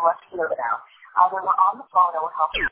let's hear it out. Either we're on the phone or we're helping